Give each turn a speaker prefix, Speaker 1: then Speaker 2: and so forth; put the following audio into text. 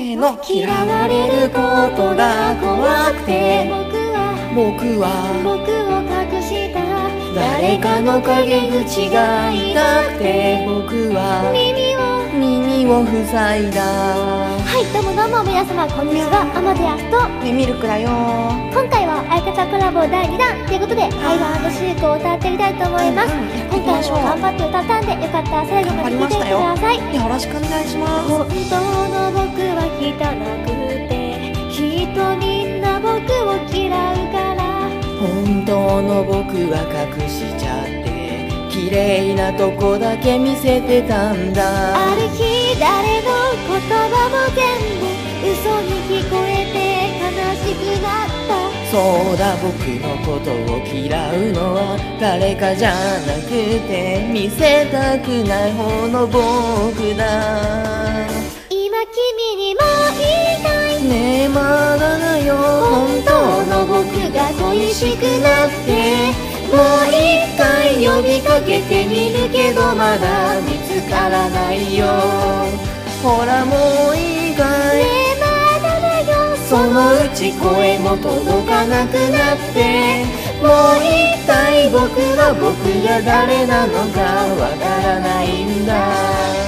Speaker 1: ーの、嫌われることが怖くて、僕は
Speaker 2: 僕を隠した。
Speaker 1: 誰かの陰口が痛くて、僕は耳を塞いだ。
Speaker 2: はい、どうも皆様こんにちは、アマデアスと
Speaker 1: ミルクだよ。
Speaker 2: 今回は相方コラボ第2弾ということで、ハイド&シークを歌っていきたいと思います。今回も頑張って歌ったんで、よかったら最後まで聴いてください。
Speaker 1: よろしくお願いします。
Speaker 2: 本当の僕は汚くて、きっとみんな僕を嫌うから。
Speaker 1: 本当の僕は隠しちゃって、綺麗なとこだけ見せてたんだ。
Speaker 2: ある日誰の言葉も全部嘘に聞こえて悲しくなった。
Speaker 1: そうだ、僕のことを嫌うのは誰かじゃなくて、見せたくない方の僕だ。
Speaker 2: 今君にも言いたい
Speaker 1: ねえ、まだだよ。
Speaker 2: 本当の僕が恋しくなって、もう一回呼びかけてみるけど、まだ見つからないよ。
Speaker 1: ほらもういいかい。
Speaker 2: ねえ、まだだよ。
Speaker 1: そのうち声も届かなくなって、もう一体僕は誰なのかわからないんだ。